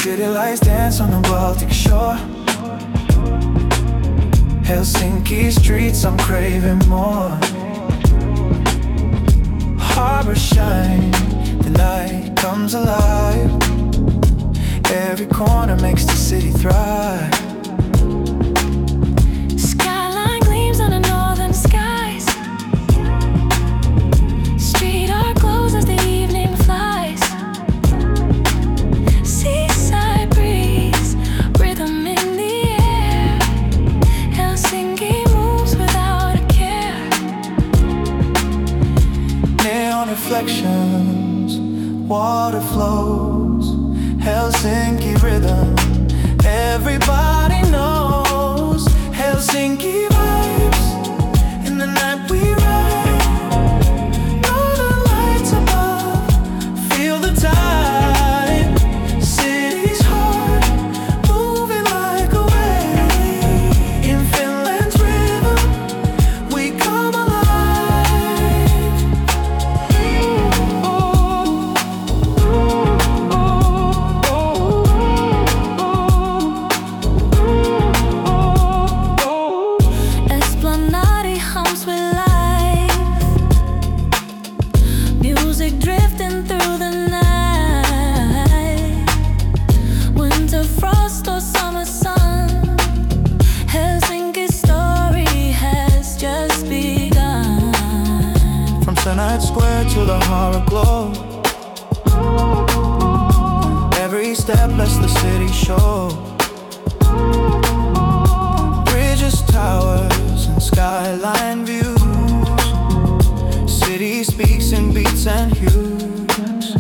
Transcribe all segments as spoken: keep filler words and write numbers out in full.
City lights dance on the Baltic shore. Helsinki streets, I'm craving more. Harbor shine, the night comes alive. Every corner makes the city thrive. Skyline gleams on the northern skies. Street art glows as the evening flies. Seaside breeze, rhythm in the air. Helsinki moves without a care. Neon reflections, water flows, Helsinki rhythm, everybody knows. Helsinki vibes, in the night we ride. Northern lights above, feel the tide. City's heart, moving like a wave. In Finland's rhythm, we come alive. Esplanade hums with life. Music drifting through the night. Winter frost or summer sun, Helsinki's story has just begun. From Senate Square to the Harbor Glow, every step lets the city show. Bridges, towers, and skyline views. City speaks in beats and hues.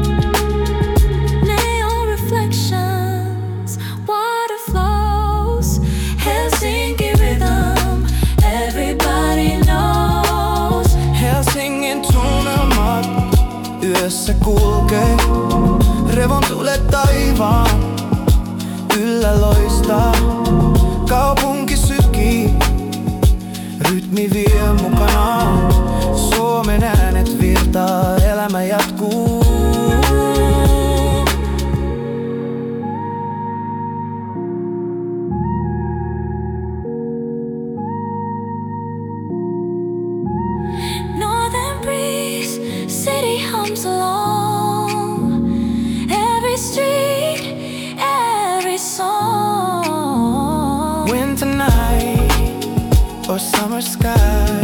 Neon reflections, water flows, Helsinki rhythm, everybody knows. Helsingin tunnelmat yössä kulkee. Revontulet taivaan yllä loistaa. Kaupunki sykii, rytmi vie mukanaan. Suomen äänet virtaa, elämä jatkuu. Northern breeze, city hums along. Every street, every song. Winter night or summer sky,